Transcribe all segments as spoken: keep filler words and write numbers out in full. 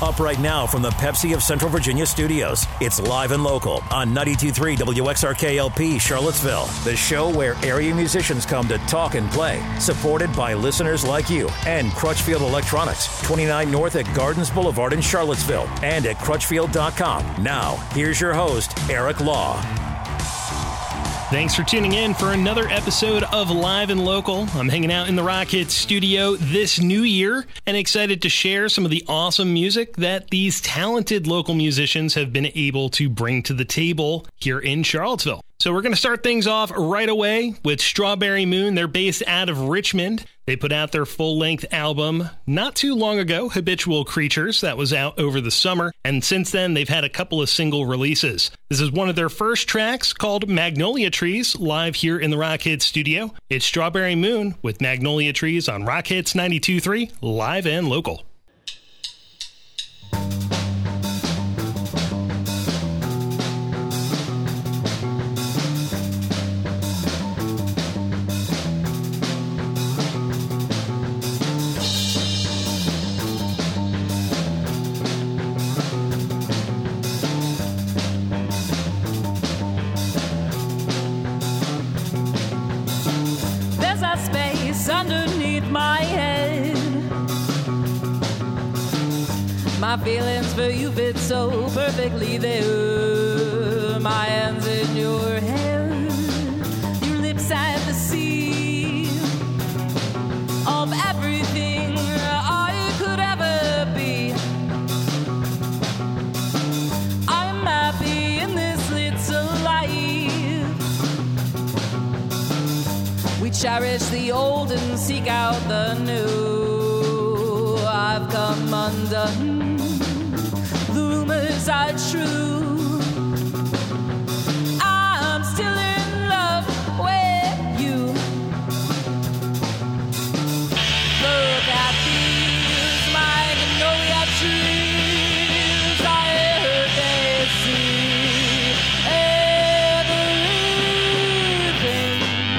Up right now from the Pepsi of Central Virginia studios. It's Live and Local on ninety-two point three W X R K L P Charlottesville. The show where area musicians come to talk and play. Supported by listeners like you and Crutchfield Electronics. twenty-nine North at Gardens Boulevard in Charlottesville and at crutchfield dot com. Now, here's your host, Eric Law. Thanks for tuning in for another episode of Live and Local. I'm hanging out in the Rock Hits studio this new year and excited to share some of the awesome music that these talented local musicians have been able to bring to the table here in Charlottesville. So we're going to start things off right away with Strawberry Moon. They're based out of Richmond. They put out their full-length album not too long ago, Habitual Creatures. That was out over the summer. And since then, they've had a couple of single releases. This is one of their first tracks called Magnolia Trees, live here in the Rock Hits studio. It's Strawberry Moon with Magnolia Trees on Rock Hits ninety-two point three, live and local. Underneath my head, my feelings for you fit so perfectly there. My hands in your hair, your lips at the sea of everything I could ever be. I'm happy in this little life. We cherish the old and seek out the new. I've come undone. The rumors are true. I'm still in love with you. Look at these magnolia trees. I heard they see everything.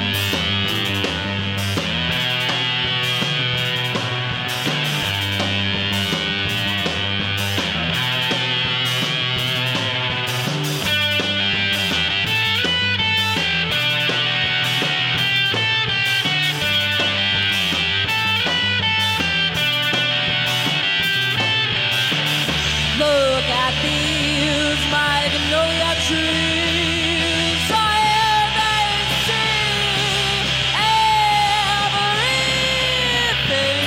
Look at these magnolia trees. I hear they see everything.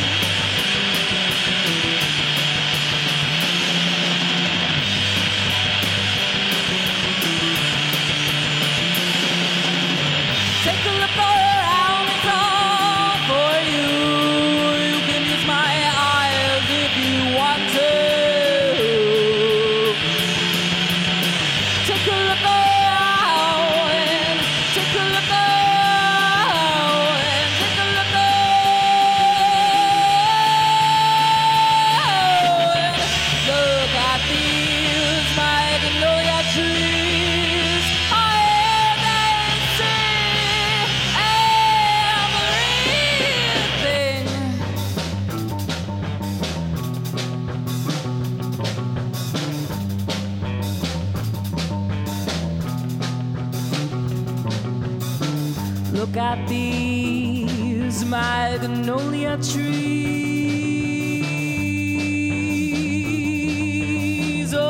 Take a look around, it's all for you. You can use my eyes if you want to. Take a look around, take a look around, take a look around. Look at these magnolia trees. I hear they say everything. Look at these magnolia trees. Oh.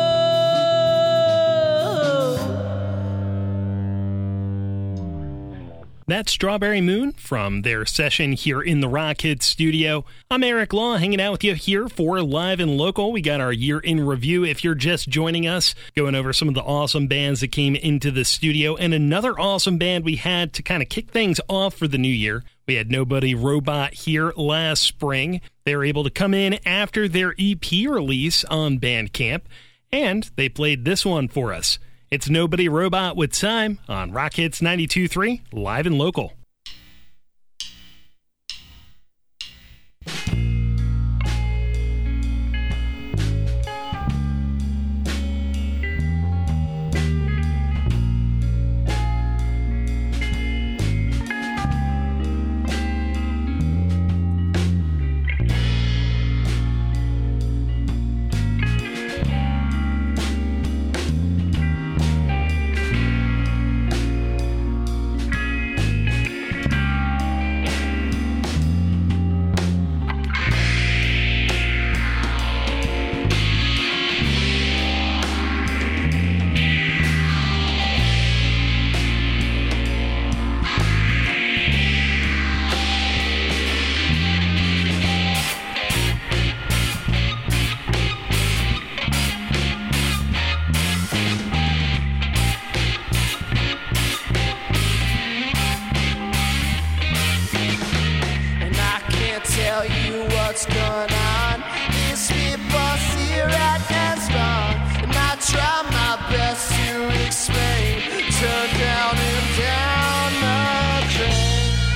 That's Strawberry Moon from their session here in the Rock Hits studio. I'm Eric Law, hanging out with you here for Live and Local. We got our year in review. If you're just joining us, going over some of the awesome bands that came into the studio, and another awesome band we had to kind of kick things off for the new year. We had Nobody Robot here last spring. They were able to come in after their E P release on Bandcamp, and they played this one for us. It's Nobody Robot with Time on Rock Hits ninety-two point three, live and local. can't tell you what's going on. These people see right and wrong, and I try my best to explain. Turn down and down the drain.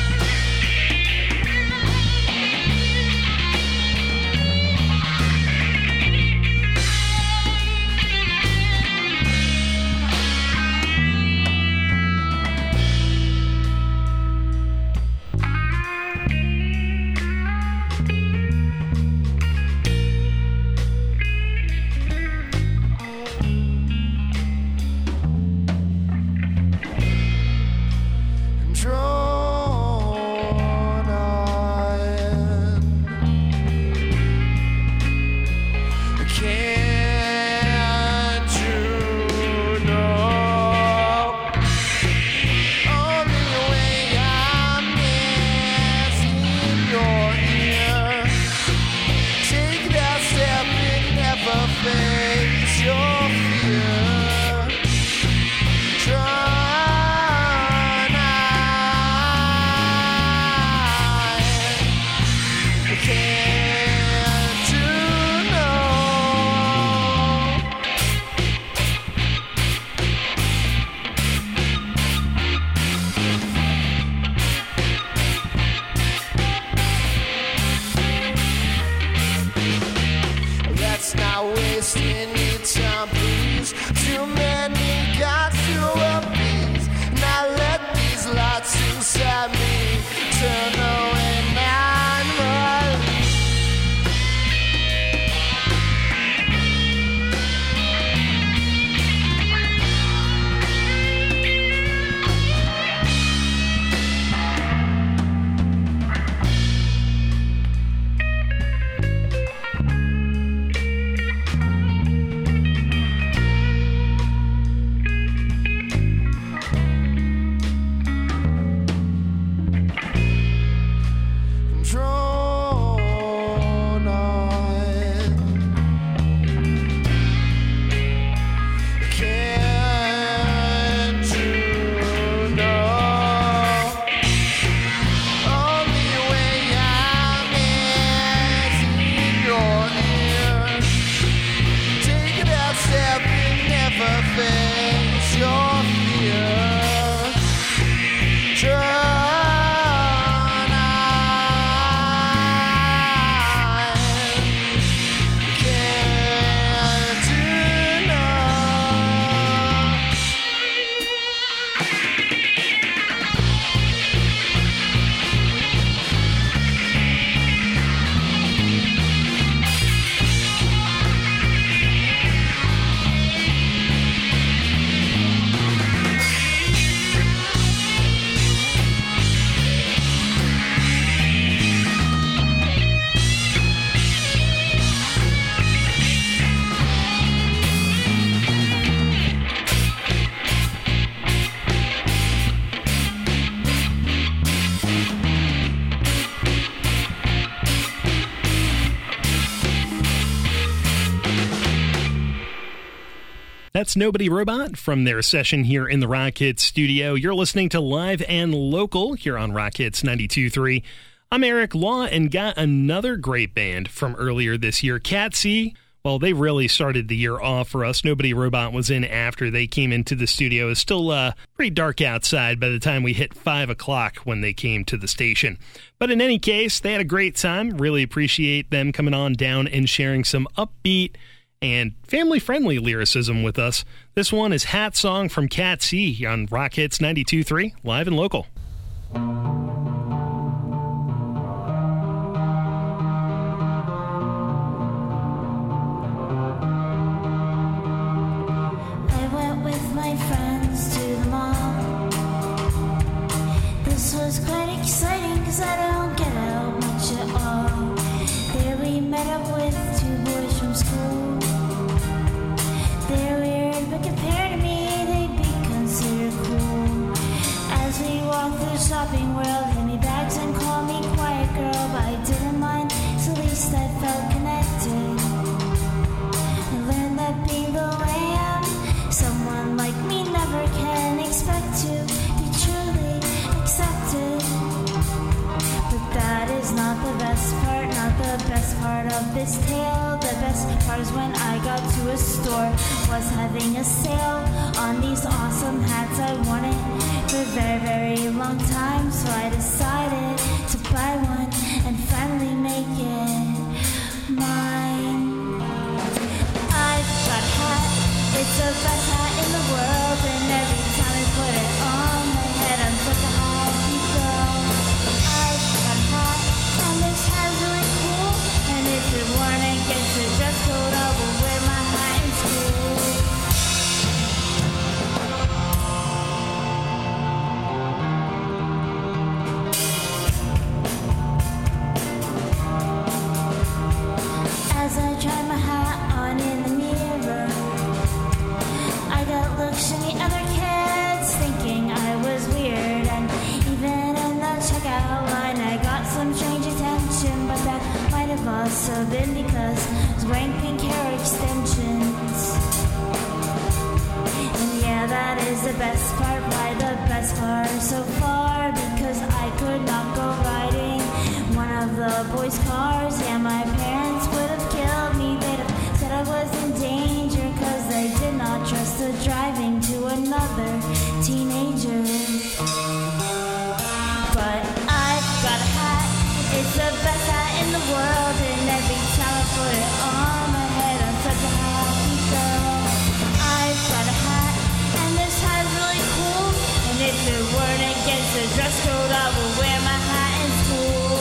That's Nobody Robot from their session here in the Rock Hits studio. You're listening to Live and Local here on Rock Hits ninety-two point three. I'm Eric Law and got another great band from earlier this year, Cat C. Well, they really started the year off for us. Nobody Robot was in after they came into the studio. It was still uh, pretty dark outside by the time we hit five o'clock when they came to the station. But in any case, they had a great time. Really appreciate them coming on down and sharing some upbeat and family-friendly lyricism with us. This one is Hat Song from Cat C on Rock Hits ninety-two point three, live and local. I went with my friends to the mall. This was quite exciting because I don't get out much at all. There we met up with two boys from school. They're weird, but compared to me, they'd be considered cool. As we walk through the shopping world, hit me back. part of this tale. The best part is when I got to a store, was having a sale on these awesome hats. I wanted for a very, very long time, so I decided to buy one and finally make it mine. I've got a hat, it's the best hat in the world, and every time I put it on my head, I'm such a happy girl. I've got a hat, and this hat's really cool, and if it weren't against the dress code, I would wear my hat in school. As I tried my hat on in the mirror, I got looks from the other kids thinking I was weird, and even in the checkout line I got some strange attention, but that might have also been because I was wearing pink hair extensions. And yeah, that is the best part, why the best part so far, because I could not go riding one of the boys' cars. Yeah, my parents would have killed me, they'd have said I was in danger, cause they did not trust the driving to another teenager. But I've got a hat, it's the best hat in the world, and every time I put it on my head, I'm such a happy girl. I've got a hat, and this hat is really cool, and if it weren't against the dress code, I would wear my hat in school.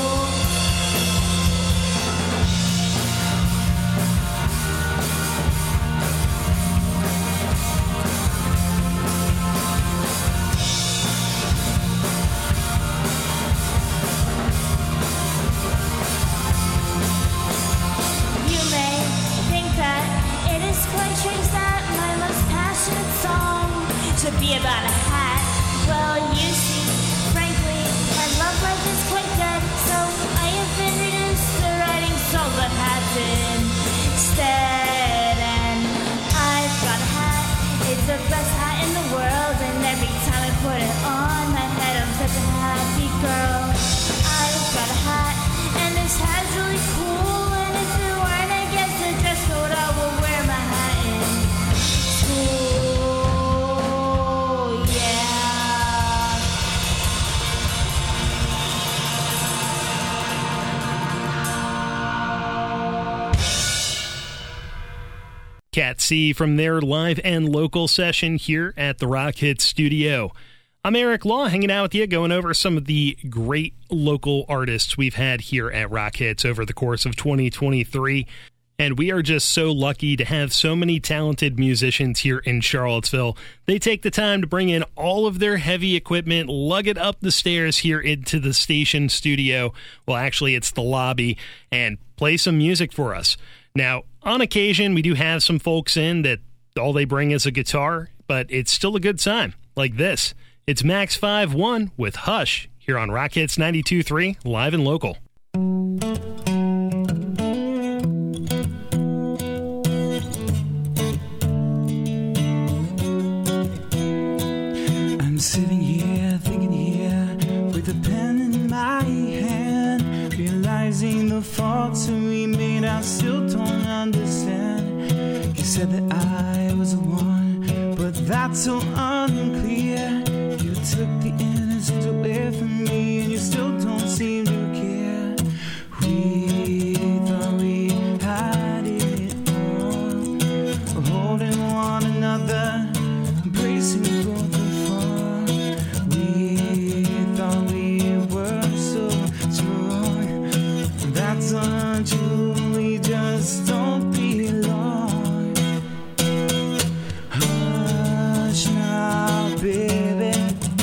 Quite strange that my most passionate song should be about a hat. Well, you see, frankly, my love life is quite dead, so I have been reduced to writing songs about hats instead. And I've got a hat, it's the best hat in the world, and every time I put it on my head, I'm such a happy girl. I've got a hat, and this hat's really cool, and if it weren't against the dress code, I would wear my hat. Cat C from their live and local session here at the Rock Hits Studio. I'm Eric Law, hanging out with you, going over some of the great local artists we've had here at Rock Hits over the course of twenty twenty-three. And we are just so lucky to have so many talented musicians here in Charlottesville. They take the time to bring in all of their heavy equipment, lug it up the stairs here into the station studio. Well, actually, it's the lobby, and play some music for us. Now, on occasion, we do have some folks in that all they bring is a guitar, but it's still a good time, like this. It's Max five one with Hush here on Rock Hits ninety-two point three, live and local. I'm sitting here, thinking here, with a pen in my hand, realizing the faults that we made, I still don't understand. You said that I was the one, but that's so unclear. You took the innocence away from me, and you still don't seem to care. We thought we had it all, holding one another, embracing both the fall. We thought we were so strong, that's untrue, we just don't belong. Hush now, baby,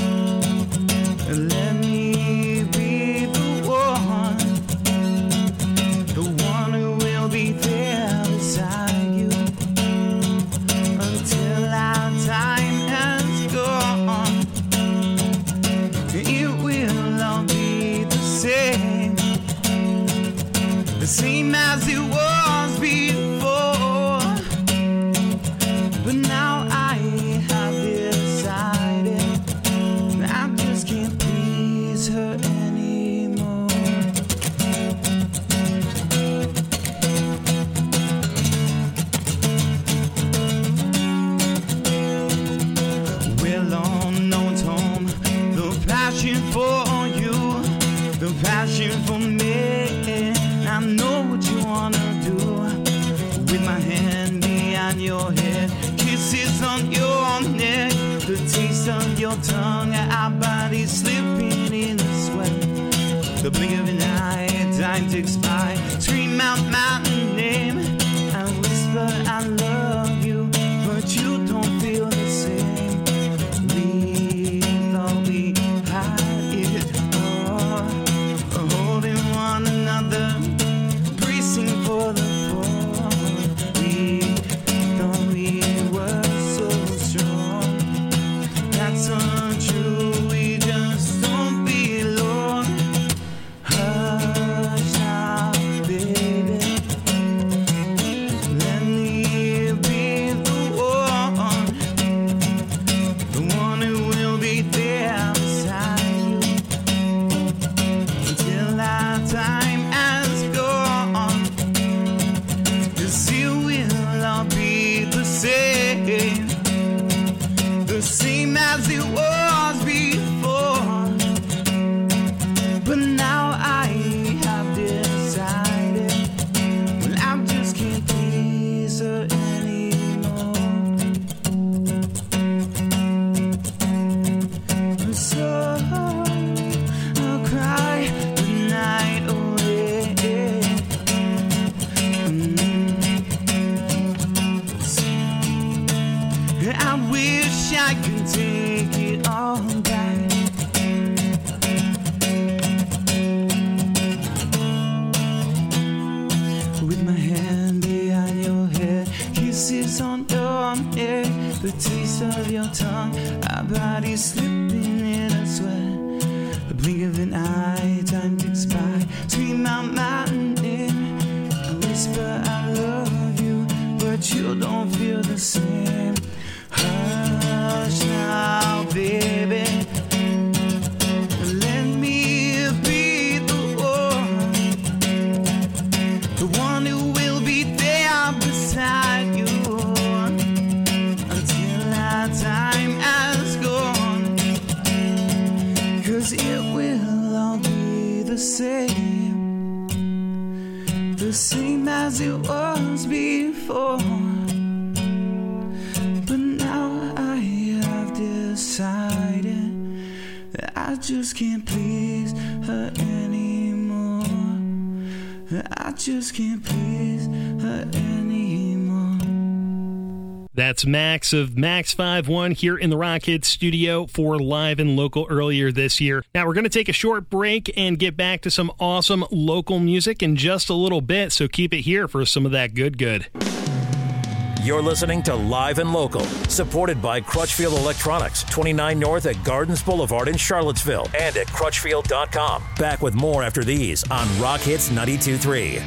let me be the one, the one who will be there beside you until our time has gone. It will all be the same, the same as it was before. But now I have decided I just can't please her anymore. time ticks by. Scream out my name and whisper I love you, but you don't feel the same. We thought we had it all, holding one another, bracing for the fall. We thought we were so strong. That's untrue. We just don't belong. Hush now, baby. Let me be the one, the one who will be there beside you until our time has gone. 'Cause it will all be the same, the same as it was before. But now I have decided, well, I just can't please her anymore. So I'll cry the night away. Mm. I wish I could take it all back. With my hand behind your head, kisses on your neck, the taste of your tongue, our bodies slipping in a sweat. The blink of an eye, time ticks by. Scream out my name, I whisper I love you, but you don't feel the same. Hush now, baby. Let me be the one, the one who will be there beside you until our time has gone. 'Cause it will all be the same, the same as it was before. But now I have decided that I just can't please her anymore. I just can't please her anymore. That's Max of Max five one here in the Rock Hits studio for Live and Local earlier this year. Now we're going to take a short break and get back to some awesome local music in just a little bit, so keep it here for some of that good good. You're listening to Live and Local, supported by Crutchfield Electronics, twenty-nine North at Gardens Boulevard in Charlottesville, and at crutchfield dot com. Back with more after these on Rock Hits ninety-two point three.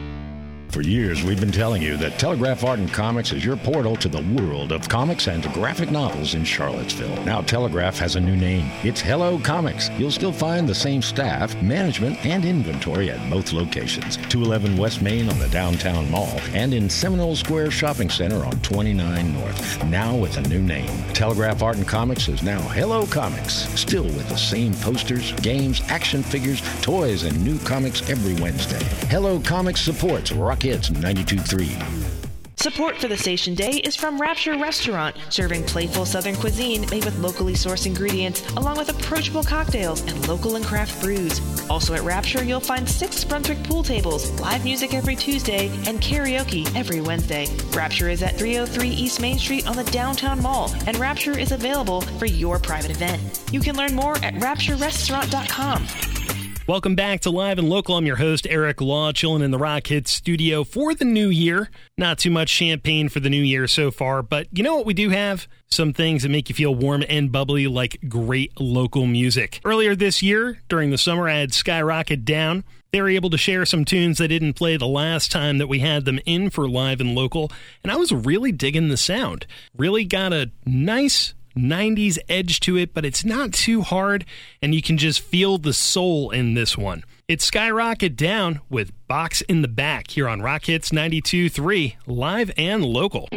For years, we've been telling you that Telegraph Art and Comics is your portal to the world of comics and graphic novels in Charlottesville. Now Telegraph has a new name. It's Hello Comics. You'll still find the same staff, management, and inventory at both locations. two eleven West Main on the downtown mall and in Seminole Square Shopping Center on twenty-nine North. Now with a new name. Telegraph Art and Comics is now Hello Comics. Still with the same posters, games, action figures, toys, and new comics every Wednesday. Hello Comics supports Rock Hits ninety-two point three. Support for the station day is from Rapture Restaurant, serving playful Southern cuisine made with locally sourced ingredients, along with approachable cocktails and local and craft brews. Also at Rapture, you'll find six Brunswick pool tables, live music every Tuesday, and karaoke every Wednesday. Rapture is at three oh three East Main Street on the downtown mall, and Rapture is available for your private event. You can learn more at rapture restaurant dot com. Welcome back to Live and Local. I'm your host, Eric Law, chilling in the Rock Hits studio for the new year. Not too much champagne for the new year so far, but you know what we do have? Some things that make you feel warm and bubbly, like great local music. Earlier this year, during the summer, I had Skyrocket Down. They were able to share some tunes that didn't play the last time that we had them in for Live and Local, and I was really digging the sound. Really got a nice nineties edge to it, but it's not too hard, and you can just feel the soul in this one. It's Skyrocket Down with Box in the Back here on Rock Hits ninety-two point three, Live and Local.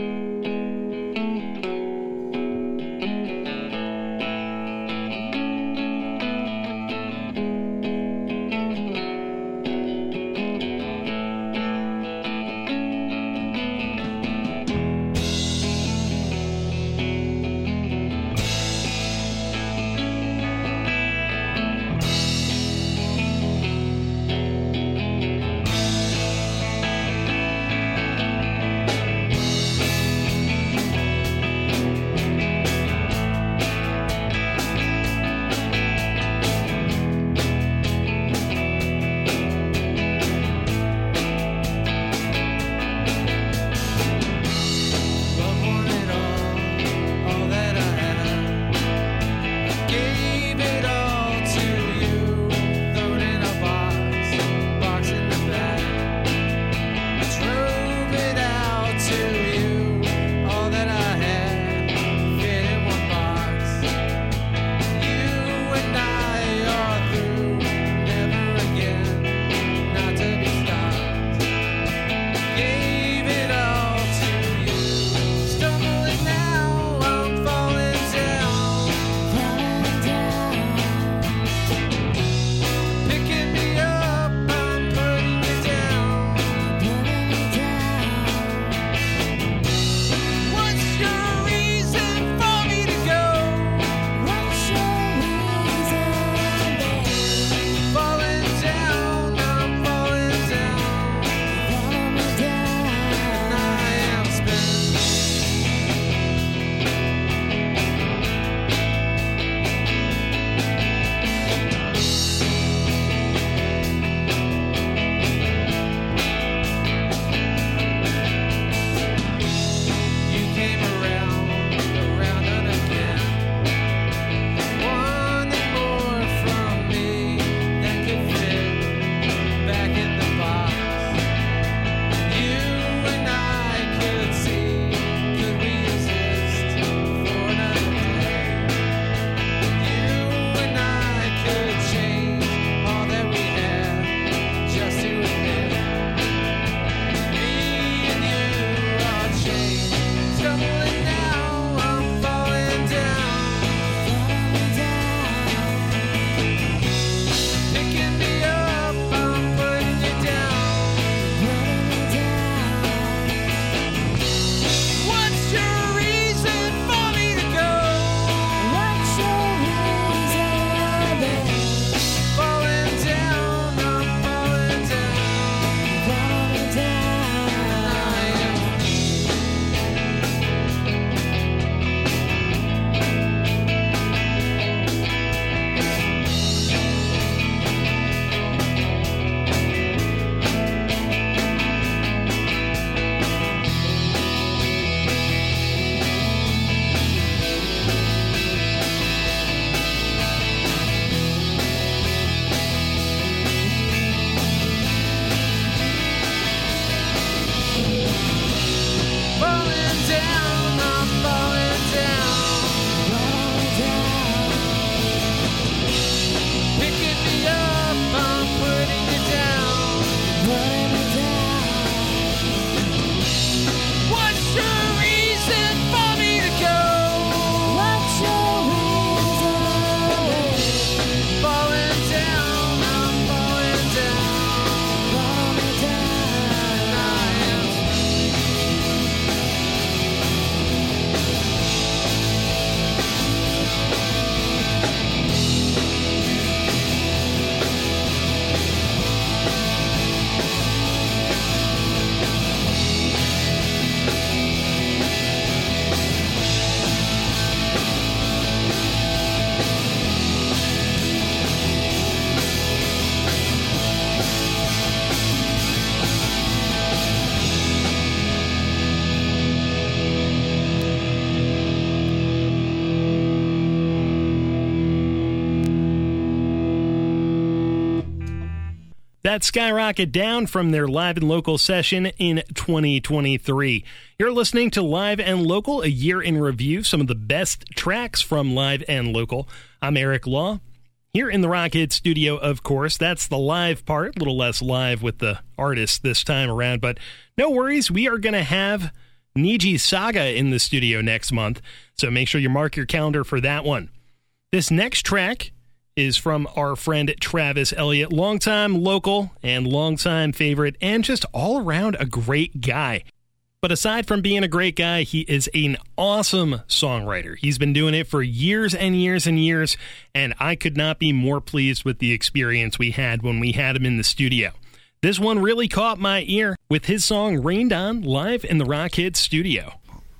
That Skyrocket Down from their Live and Local session in twenty twenty-three. You're listening to Live and Local, a year in review, some of the best tracks from Live and Local. I'm Eric Law. Here in the Rockhead studio, of course, that's the live part, a little less live with the artist this time around, but no worries, we are going to have Niji Saga in the studio next month, so make sure you mark your calendar for that one. This next track is from our friend Travis Elliott, longtime local and longtime favorite, and just all around a great guy. But aside from being a great guy, he is an awesome songwriter. He's been doing it for years and years and years, and I could not be more pleased with the experience we had when we had him in the studio. This one really caught my ear with his song Rained On live in the Rockhead studio.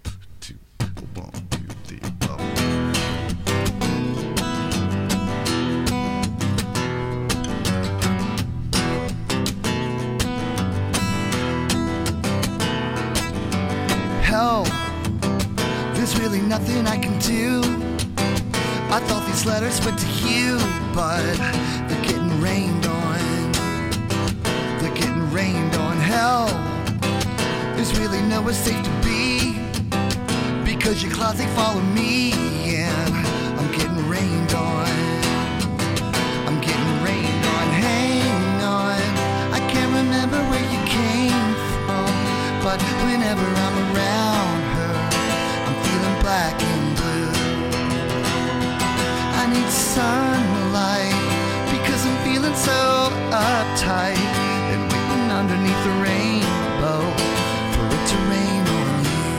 Hell, there's really nothing I can do. I thought these letters went to you, but they're getting rained on. They're getting rained on. Hell, there's really nowhere safe to be, because your clouds, they follow me, and I'm getting rained on. I'm getting rained on. Hang on, I can't remember where you came from, but whenever I'm around her, I'm feeling black and blue. I need sunlight, because I'm feeling so uptight, and waiting underneath the rainbow for it to rain on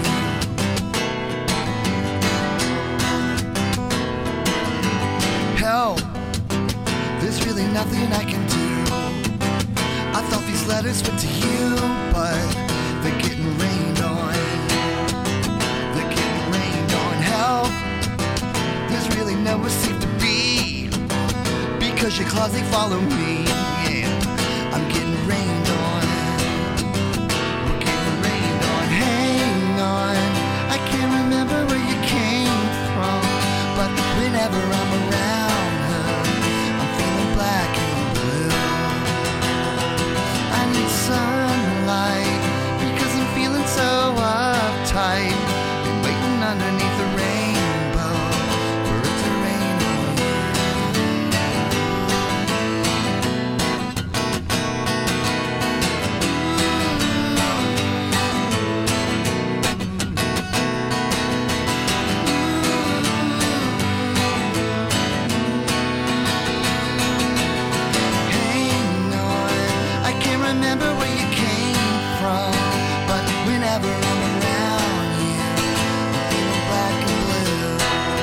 you. Hell, there's really nothing I can do. I thought these letters went to you, but they're getting rained on. They're getting rained on. Hell, there's really nowhere safe to be, because your claws, they follow me. Yeah, I'm getting rained on. We're getting rained on. Hang on, I can't remember where you came from, but whenever I'm around her, I'm feeling black and blue. I need sunlight, feeling so uptight, and waiting underneath the rainbow for it to rain on Hang on, I can't remember where you came from, but whenever I'm around you, I'm feeling black and blue.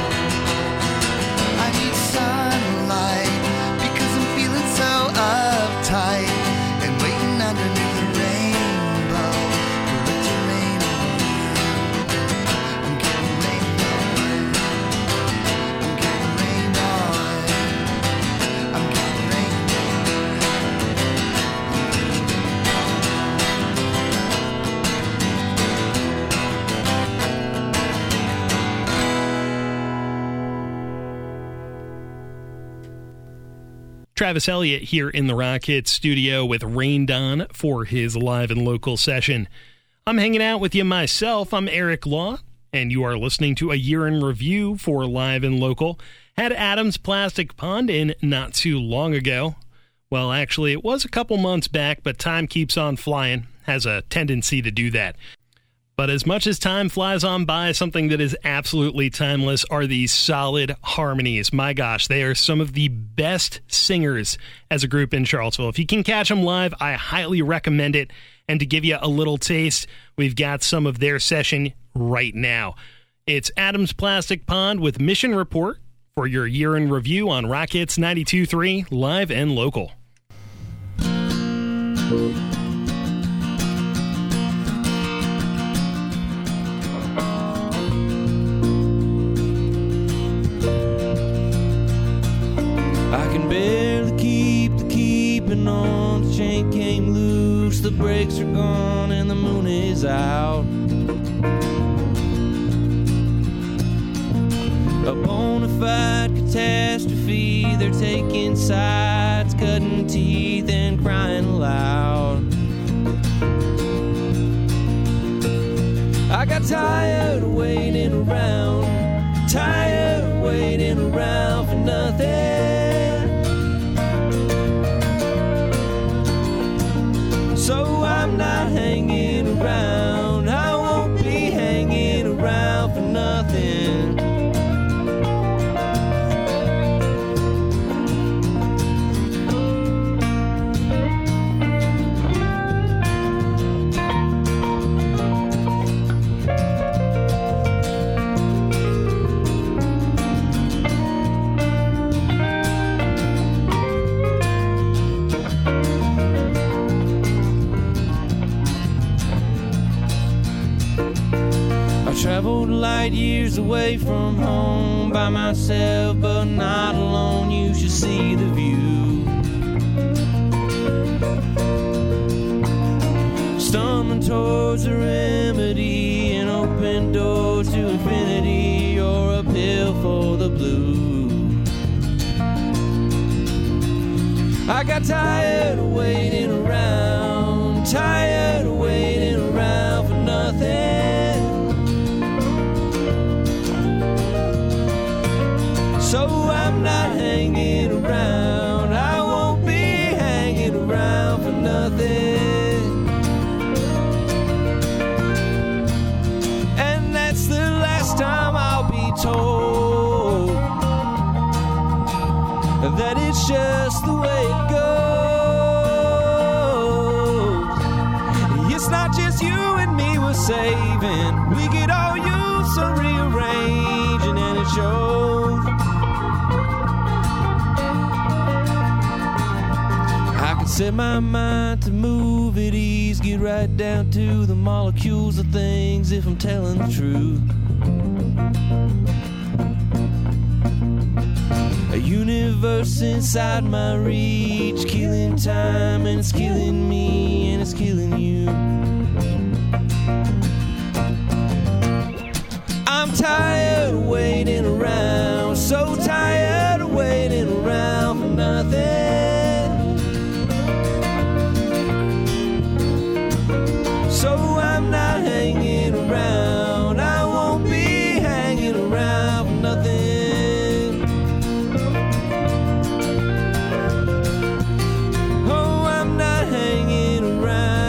I need sunlight, because I'm feeling so uptight, and waiting underneath the rainbow for it to rain on you. I'm getting rained on. I'm getting rained on. I'm getting rained on. Travis Elliott here in the Rockhead studio with Rained On for his Live and Local session. I'm hanging out with you myself. I'm Eric Law, and you are listening to a year in review for Live and Local. Had Adam's Plastic Pond in not too long ago. Well, actually, it was a couple months back, but time keeps on flying, has a tendency to do that. But as much as time flies on by, something that is absolutely timeless are these solid harmonies. My gosh, they are some of the best singers as a group in Charlottesville. If you can catch them live, I highly recommend it. And to give you a little taste, we've got some of their session right now. It's Adams Plastic Pond with Mission Report for your year in review on Rock Hits ninety-two point three, live and local. I can barely keep the keeping on. The chain came loose, the brakes are gone, and the moon is out. A bona fide catastrophe. They're taking sides, cutting teeth, and crying aloud. I got tired of waiting around, tired of waiting around for nothing. So I'm not hanging around, I won't be hanging around for nothing. Traveled light years away from home by myself, but not alone. You should see the view. Stumbling towards a remedy, an open door to infinity, or uphill for the blue. I got tired of waiting around, tired of waiting around for nothing. So I'm not hanging around, I won't be hanging around for nothing. And that's the last time I'll be told that it's just the way it goes. It's not just you and me we're saving, we could all use some rearranging, and it shows. Set my mind to move at ease, get right down to the molecules of things if I'm telling the truth. A universe inside my reach, killing time and it's killing me and it's killing you. I'm tired of waiting around, so tired of waiting around for nothing. So I'm not hanging around, I won't be hanging around for nothing. Oh, I'm not hanging around.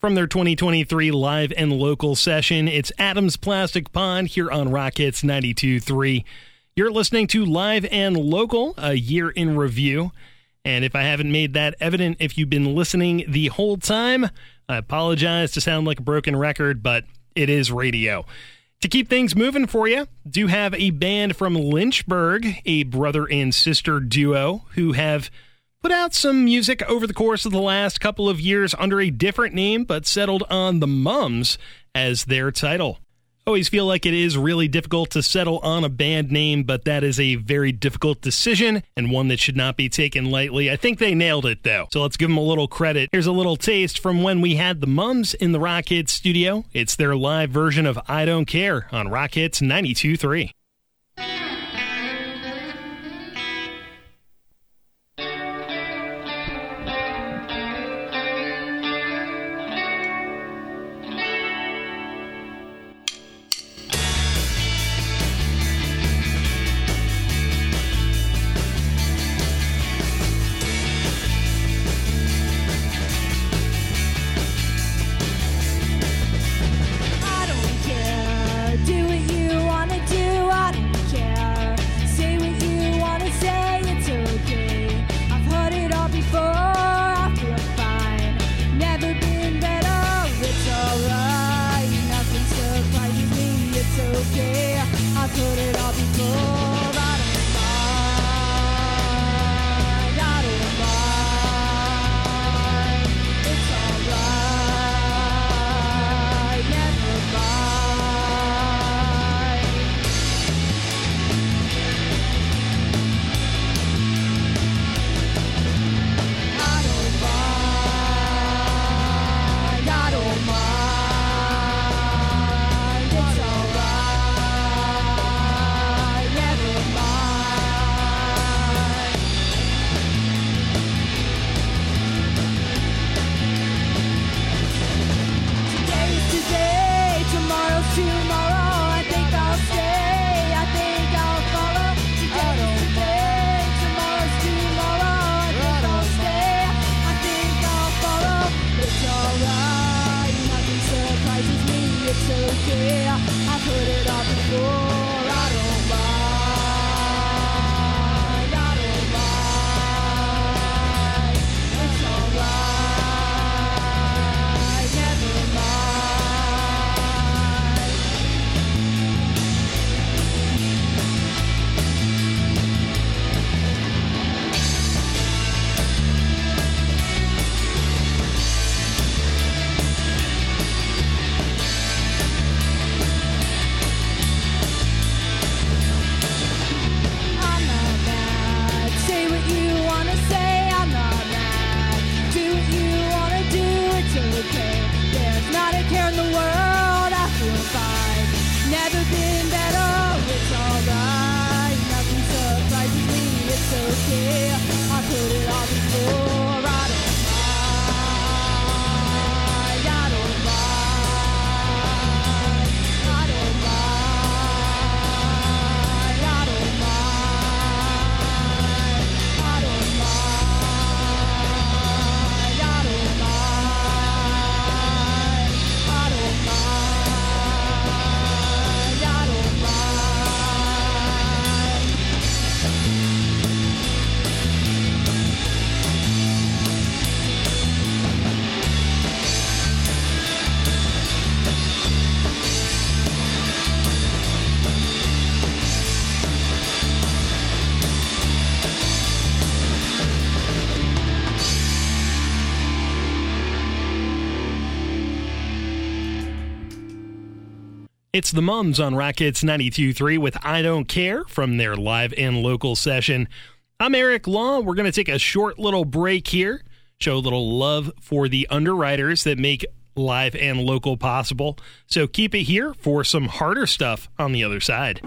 From their twenty twenty-three live and local session, it's Adam's Plastic Pond here on Rock Hits ninety-two point three. You're listening to Live and Local, a year in review. And if I haven't made that evident, if you've been listening the whole time, I apologize to sound like a broken record, but it is radio. To keep things moving for you, do have a band from Lynchburg, a brother and sister duo who have put out some music over the course of the last couple of years under a different name, but settled on The Mums as their title. Always feel like it is really difficult to settle on a band name, but that is a very difficult decision and one that should not be taken lightly. I think they nailed it, though, so let's give them a little credit. Here's a little taste from when we had The Mums in the Rock Hits studio. It's their live version of I Don't Care on Rock Hits ninety-two point three. It's The Mums on Rock Hits ninety-two point three with I Don't Care from their live and local session. I'm Eric Law. We're going to take a short little break here, show a little love for the underwriters that make live and local possible. So keep it here for some harder stuff on the other side.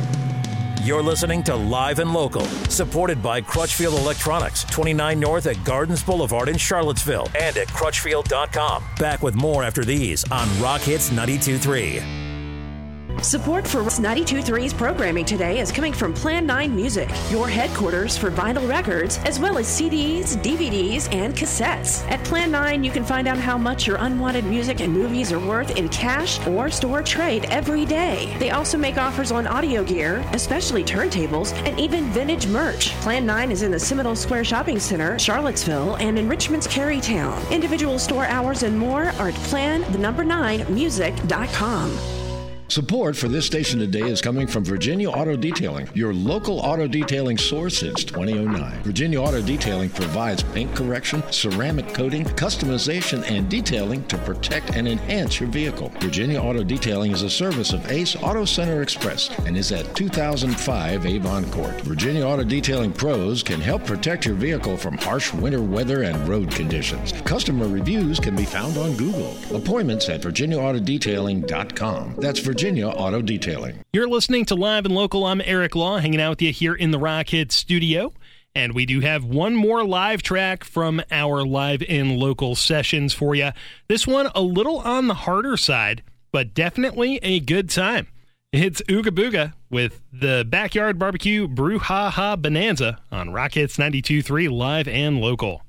You're listening to Live and Local, supported by Crutchfield Electronics, twenty-nine North at Gardens Boulevard in Charlottesville, and at crutchfield dot com. Back with more after these on Rock Hits ninety-two point three. Support for ninety-two point three's programming today is coming from Plan nine Music, your headquarters for vinyl records, as well as C Ds, D V Ds, and cassettes. At Plan nine, you can find out how much your unwanted music and movies are worth in cash or store trade every day. They also make offers on audio gear, especially turntables, and even vintage merch. Plan nine is in the Seminole Square Shopping Center, Charlottesville, and in Richmond's Carytown. Individual store hours and more are at plan the number nine music dot com. Support for this station today is coming from Virginia Auto Detailing, your local auto detailing source since twenty oh nine. Virginia Auto Detailing provides paint correction, ceramic coating, customization, and detailing to protect and enhance your vehicle. Virginia Auto Detailing is a service of Ace Auto Center Express and is at two thousand five Avon Court. Virginia Auto Detailing pros can help protect your vehicle from harsh winter weather and road conditions. Customer reviews can be found on Google. Appointments at virginia auto detailing dot com. That's Virginia Virginia Auto Detailing. You're listening to Live and Local. I'm Eric Law, hanging out with you here in the Rock Hit studio. And we do have one more live track from our Live and Local sessions for you. This one a little on the harder side, but definitely a good time. It's Ooga Booga with the Backyard Barbecue Brouhaha Bonanza on Rock Hits ninety-two point three Live and Local.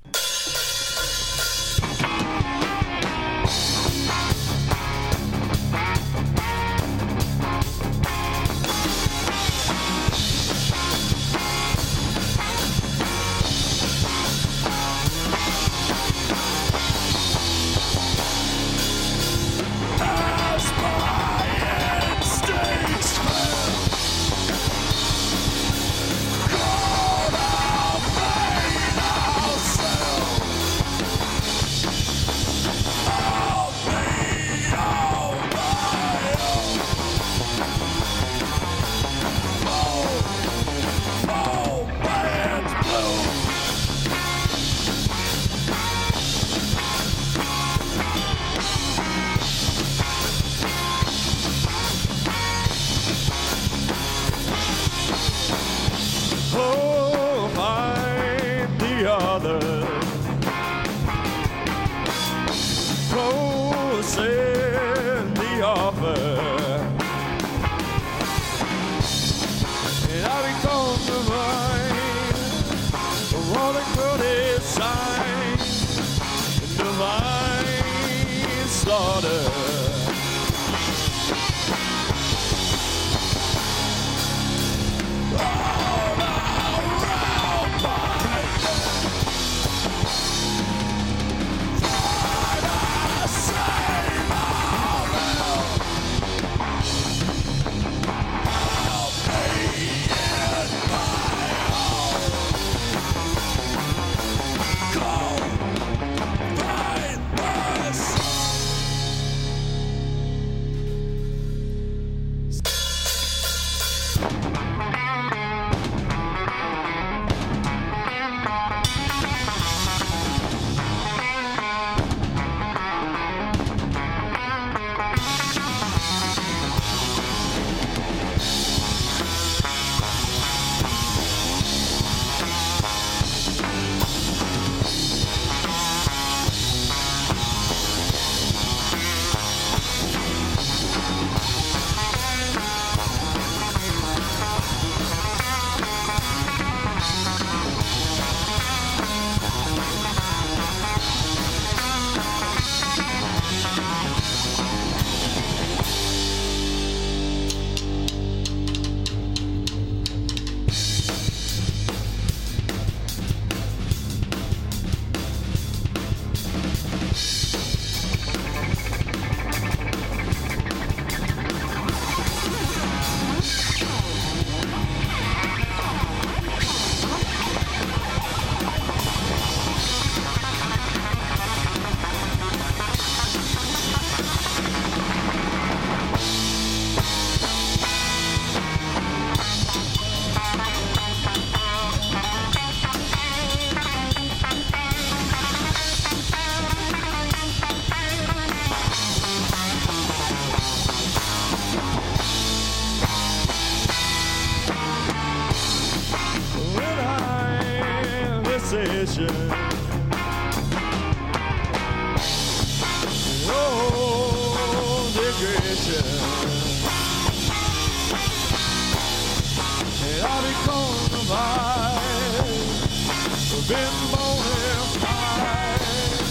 corner of eye. Been born in pride,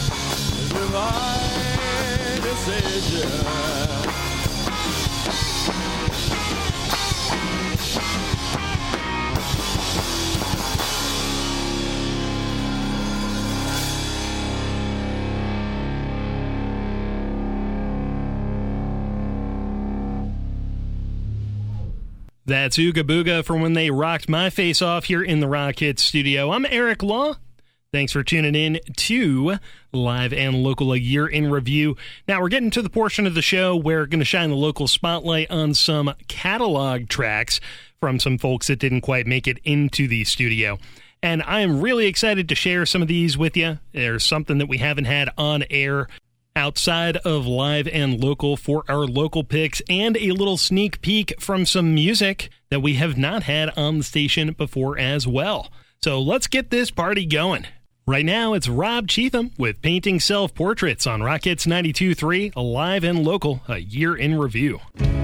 divine decision. That's Ooga Booga from when they rocked my face off here in the Rock Hits studio. I'm Eric Law. Thanks for tuning in to Live and Local, a year in review. Now we're getting to the portion of the show where we're going to shine the local spotlight on some catalog tracks from some folks that didn't quite make it into the studio. And I am really excited to share some of these with you. There's something that we haven't had on air outside of Live and Local for our local picks, and a little sneak peek from some music that we have not had on the station before as well. So let's get this party going. Right now, it's Rob Cheatham with Painting Self-Portraits on Rock Hits ninety-two point three, Live and Local, a year in review.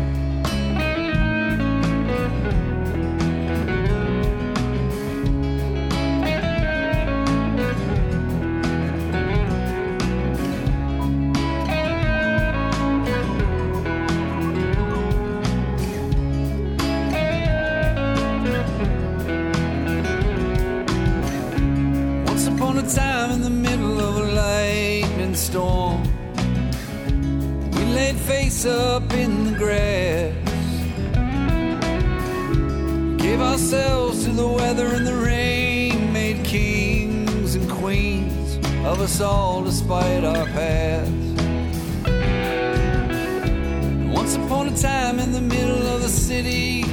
Time in the middle of a lightning storm, we laid face up in the grass, gave ourselves to the weather and the rain, made kings and queens of us all despite our past. Once upon a time in the middle of the city,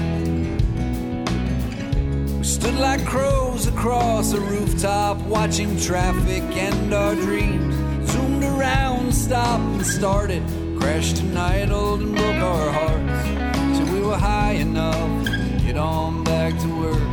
stood like crows across a rooftop, watching traffic and our dreams zoomed around, stopped and started, crashed and idled and broke our hearts till we were high enough to get on back to work.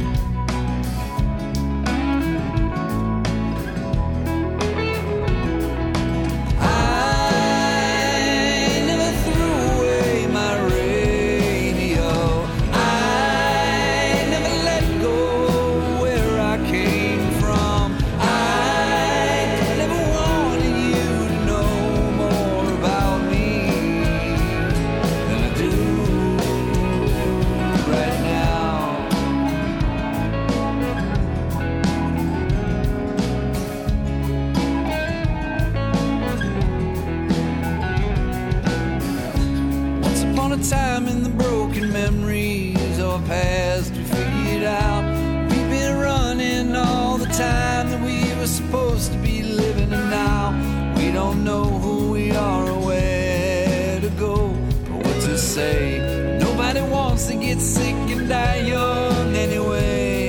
Time in the broken memories of our past, we figured out we've been running all the time that we were supposed to be living, and now we don't know who we are or where to go or what to say. Nobody wants to get sick and die young anyway.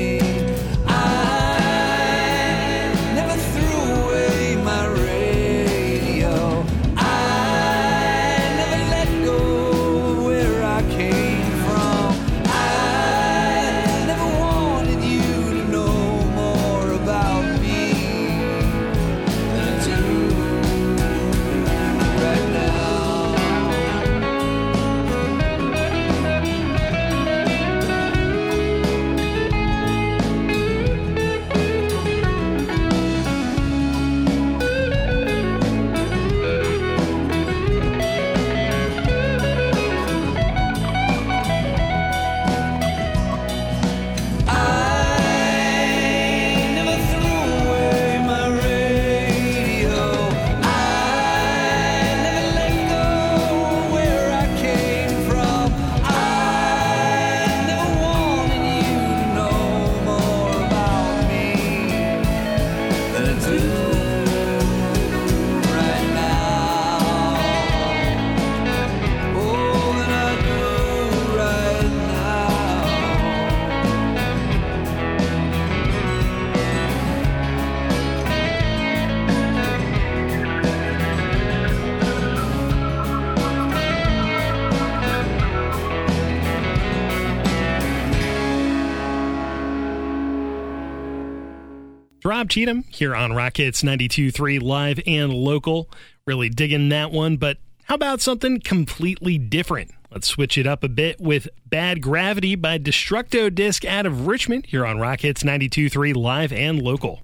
I never threw away my radio. I never let go came from. I never wanted you to know more about me than I do right Rob Cheatham here on Rock Hits ninety-two point three, Live and Local. Really digging that one, but how about something completely different? Let's switch it up a bit with Bad Gravity by Destructo Disc out of Richmond here on Rock Hits ninety-two point three live and local.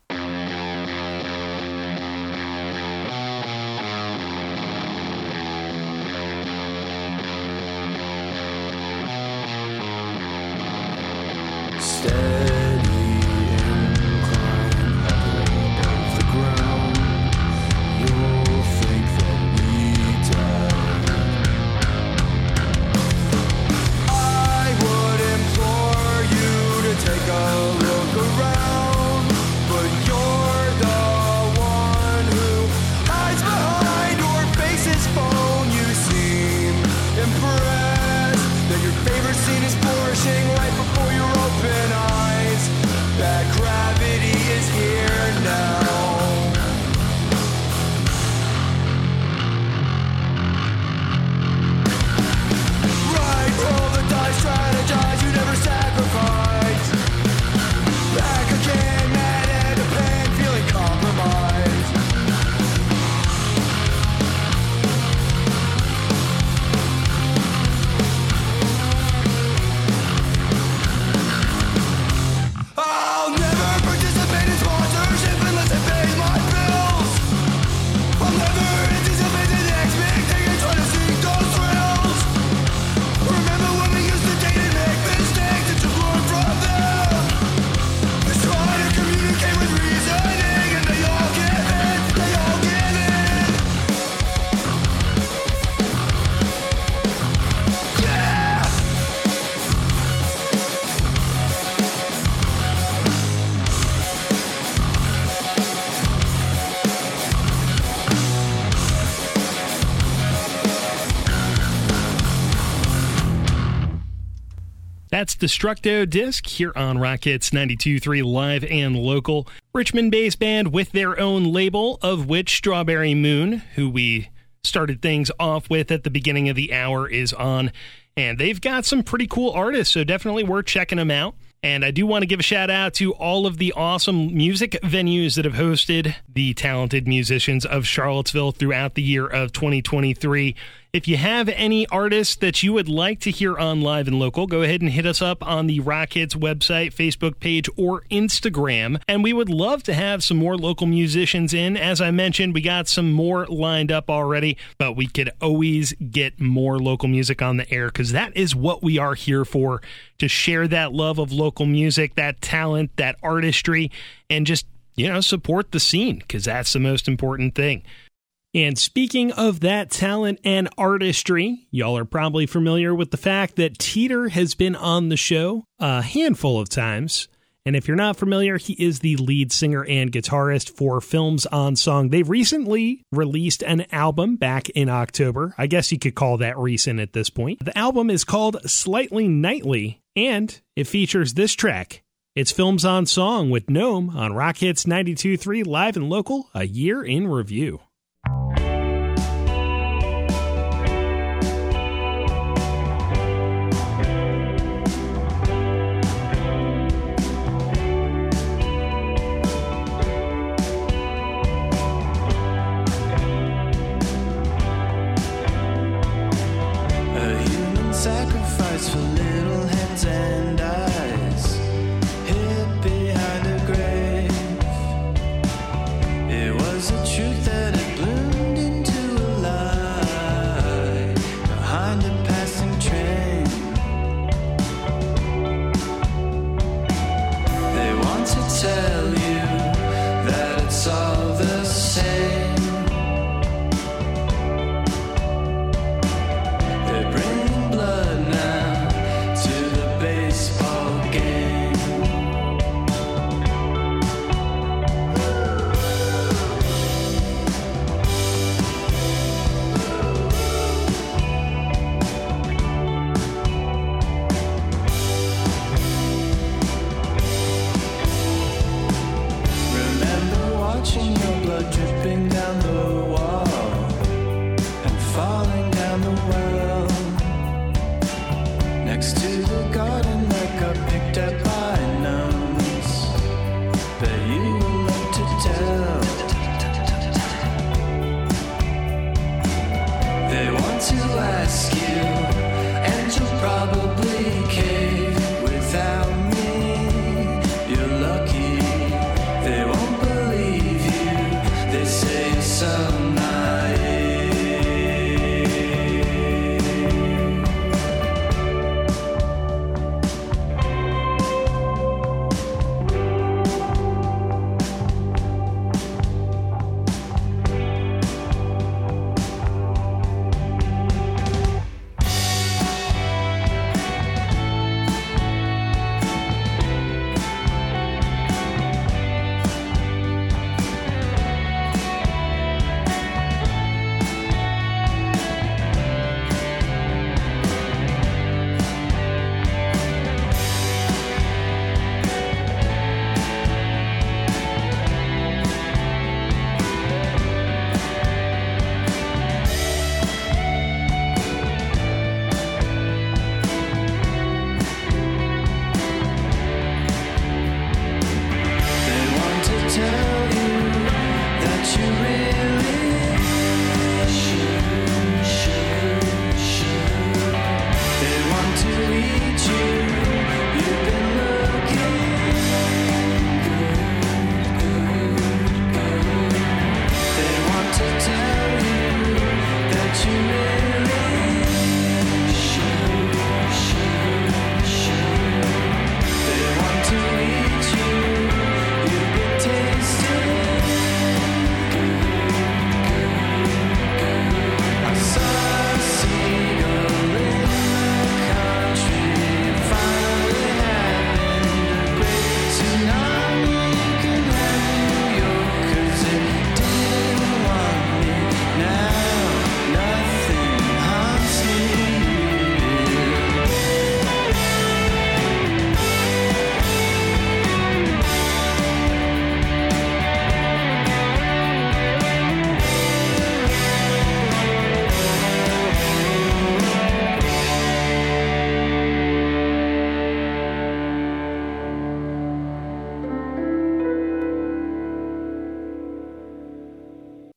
That's Destructo Disc here on Rock Hits ninety-two point three live and local. Richmond-based band with their own label, of which Strawberry Moon, who we started things off with at the beginning of the hour, is on. And they've got some pretty cool artists, so definitely worth checking them out. And I do want to give a shout out to all of the awesome music venues that have hosted the talented musicians of Charlottesville throughout the year of twenty twenty-three. If you have any artists that you would like to hear on Live and Local, go ahead and hit us up on the Rock Hits website, Facebook page, or Instagram. And we would love to have some more local musicians in. As I mentioned, we got some more lined up already, but we could always get more local music on the air because that is what we are here for, to share that love of local music, that talent, that artistry, and just, you know, support the scene because that's the most important thing. And speaking of that talent and artistry, y'all are probably familiar with the fact that Teeter has been on the show a handful of times. And if you're not familiar, he is the lead singer and guitarist for Films on Song. They recently released an album back in October. I guess you could call that recent at this point. The album is called Slightly Nightly, and it features this track. It's Films on Song with Gnome on Rock Hits ninety-two point three live and local, a year in review. Sacrifice for little heads and eyes, hid behind a grave. It was a truth that had bloomed into a lie behind a passing train. They want to tell you that it's all the same.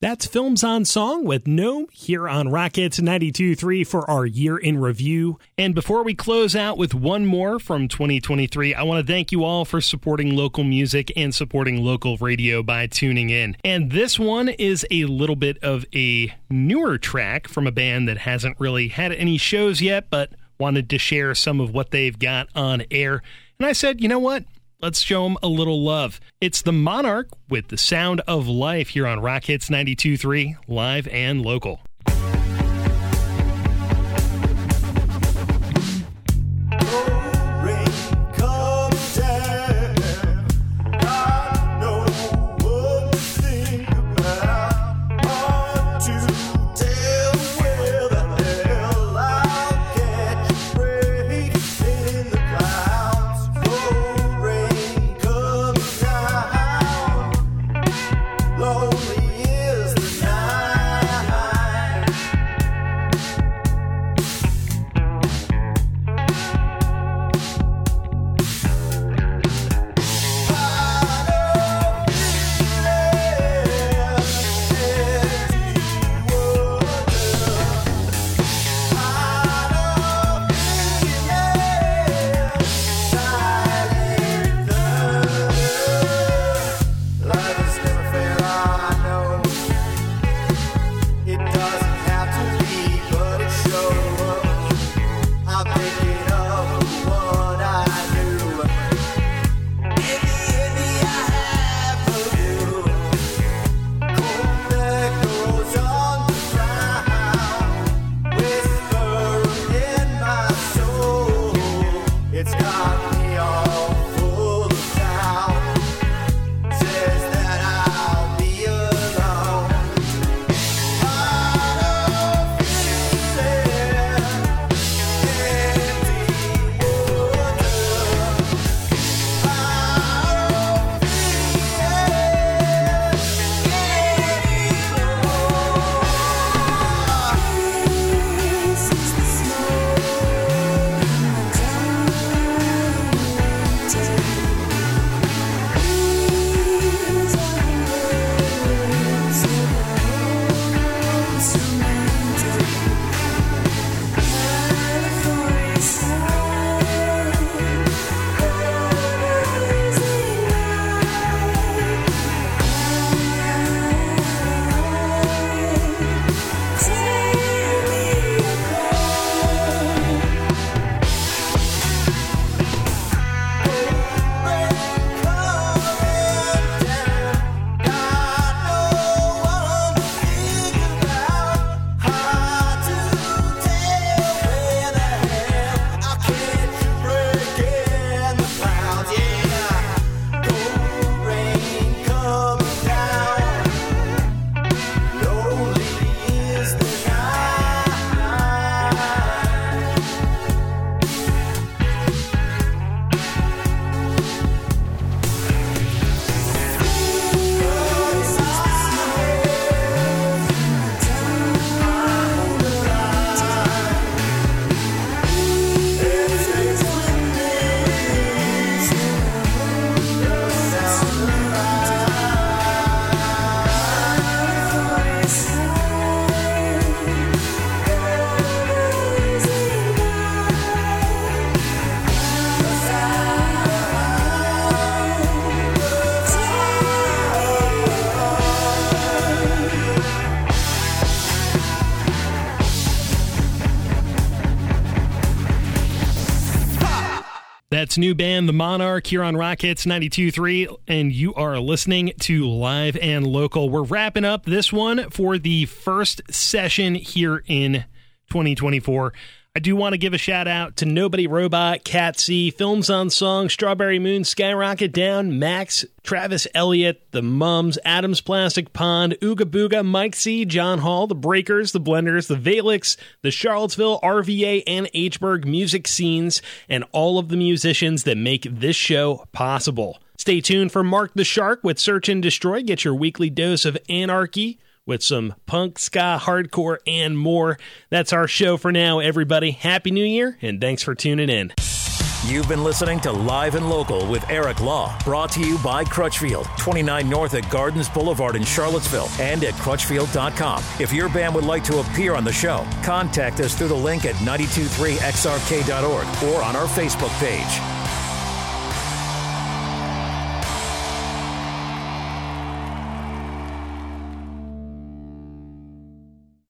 That's Films on Song with Gnome here on Rockets ninety-two point three for our year in review. And before we close out with one more from twenty twenty-three, I want to thank you all for supporting local music and supporting local radio by tuning in. And this one is a little bit of a newer track from a band that hasn't really had any shows yet, but wanted to share some of what they've got on air. And I said, you know what? Let's show them a little love. It's the Monarch with The Sound of Life here on Rock Hits ninety-two point three, live and local. That's new band The Monarch here on Rock Hits ninety-two point three, and you are listening to Live and Local. We're wrapping up this one for the first session here in twenty twenty-four. I do want to give a shout out to Nobody Robot, Cat C, Films on Song, Strawberry Moon, Skyrocket Down, Max, Travis Elliott, The Mums, Adams Plastic Pond, Ooga Booga, Mike C, John Hall, The Breakers, The Blenders, The Valix, The Charlottesville, R V A, and H-Berg music scenes, and all of the musicians that make this show possible. Stay tuned for Mark the Shark with Search and Destroy. Get your weekly dose of anarchy with some punk, ska, hardcore, and more. That's our show for now, everybody. Happy New Year, and thanks for tuning in. You've been listening to Live and Local with Eric Law, brought to you by Crutchfield, twenty-nine North at Gardens Boulevard in Charlottesville, and at crutchfield dot com. If your band would like to appear on the show, contact us through the link at nine two three X R K dot org or on our Facebook page.